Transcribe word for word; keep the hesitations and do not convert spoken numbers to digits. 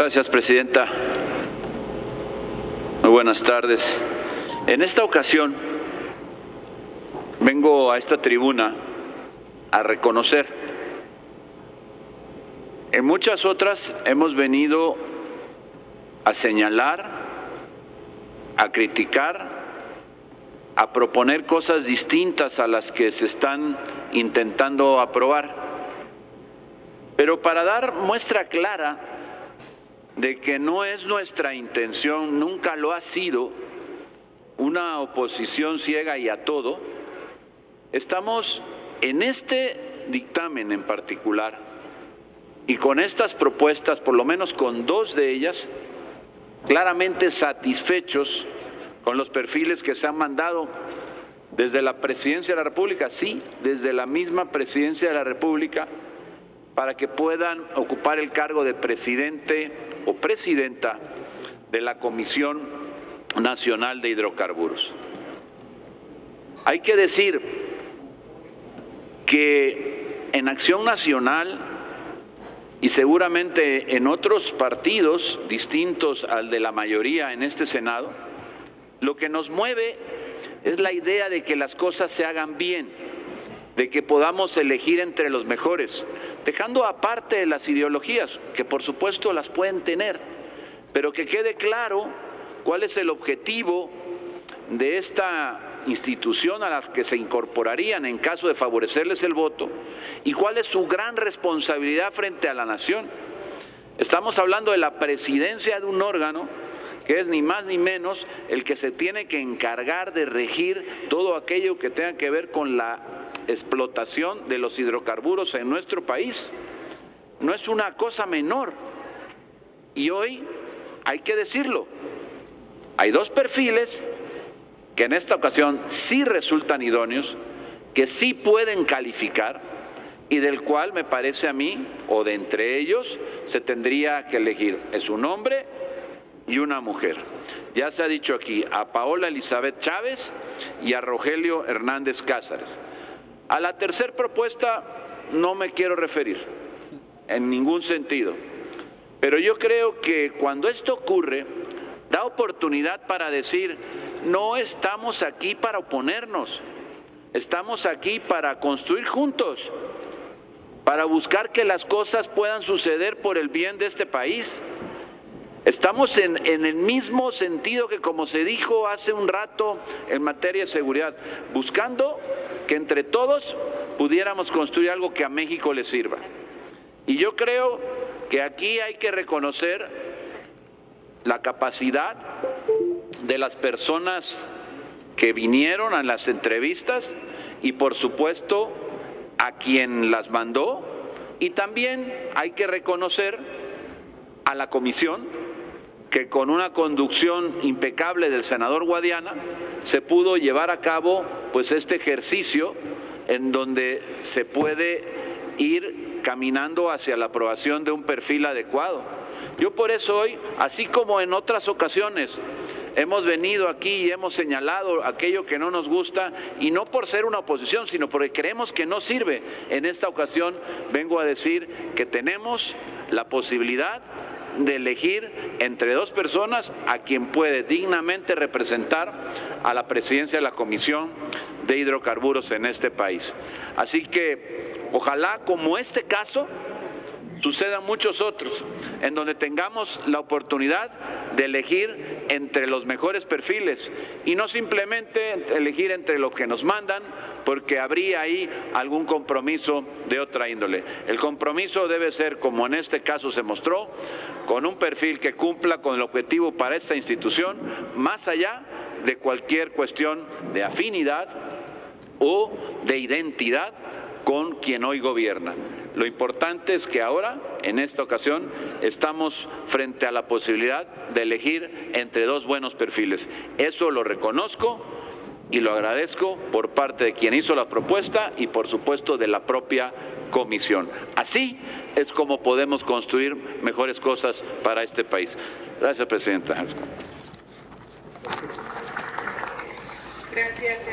Gracias, presidenta. Muy buenas tardes. En esta ocasión vengo a esta tribuna a reconocer. En muchas otras hemos venido a señalar, a criticar, a proponer cosas distintas a las que se están intentando aprobar. Pero para dar muestra clara de que no es nuestra intención, nunca lo ha sido, una oposición ciega y a todo, estamos en este dictamen en particular y con estas propuestas, por lo menos con dos de ellas, claramente satisfechos con los perfiles que se han mandado desde la Presidencia de la República, sí, desde la misma Presidencia de la República, para que puedan ocupar el cargo de presidente o presidenta de la Comisión Nacional de Hidrocarburos. Hay que decir que en Acción Nacional y seguramente en otros partidos distintos al de la mayoría en este Senado, lo que nos mueve es la idea de que las cosas se hagan bien, de que podamos elegir entre los mejores, dejando aparte las ideologías, que por supuesto las pueden tener, pero que quede claro cuál es el objetivo de esta institución a las que se incorporarían en caso de favorecerles el voto y cuál es su gran responsabilidad frente a la nación. Estamos hablando de la presidencia de un órgano que es ni más ni menos el que se tiene que encargar de regir todo aquello que tenga que ver con la explotación de los hidrocarburos en nuestro país. No es una cosa menor. Y hoy hay que decirlo, hay dos perfiles que en esta ocasión sí resultan idóneos, que sí pueden calificar y del cual me parece a mí, o de entre ellos, se tendría que elegir. Es un hombre y una mujer. Ya se ha dicho aquí, a Paola Elizabeth Chávez y a Rogelio Hernández Cázares. A la tercera propuesta no me quiero referir en ningún sentido, pero yo creo que cuando esto ocurre, da oportunidad para decir, no estamos aquí para oponernos, estamos aquí para construir juntos, para buscar que las cosas puedan suceder por el bien de este país. Estamos en, en el mismo sentido que como se dijo hace un rato en materia de seguridad, buscando que entre todos pudiéramos construir algo que a México le sirva. Y yo creo que aquí hay que reconocer la capacidad de las personas que vinieron a las entrevistas y por supuesto a quien las mandó, y también hay que reconocer a la comisión que con una conducción impecable del senador Guadiana se pudo llevar a cabo pues este ejercicio en donde se puede ir caminando hacia la aprobación de un perfil adecuado. Yo por eso hoy, así como en otras ocasiones, hemos venido aquí y hemos señalado aquello que no nos gusta, y no por ser una oposición, sino porque creemos que no sirve. En esta ocasión vengo a decir que tenemos la posibilidad de elegir entre dos personas a quien puede dignamente representar a la presidencia de la Comisión de Hidrocarburos en este país. Así que ojalá, como este caso, sucedan muchos otros, en donde tengamos la oportunidad de elegir entre los mejores perfiles y no simplemente elegir entre los que nos mandan, porque habría ahí algún compromiso de otra índole. El compromiso debe ser, como en este caso se mostró, con un perfil que cumpla con el objetivo para esta institución, más allá de cualquier cuestión de afinidad o de identidad con quien hoy gobierna. Lo importante es que ahora, en esta ocasión, estamos frente a la posibilidad de elegir entre dos buenos perfiles. Eso lo reconozco y lo agradezco por parte de quien hizo la propuesta y, por supuesto, de la propia comisión. Así es como podemos construir mejores cosas para este país. Gracias, presidenta. Gracias.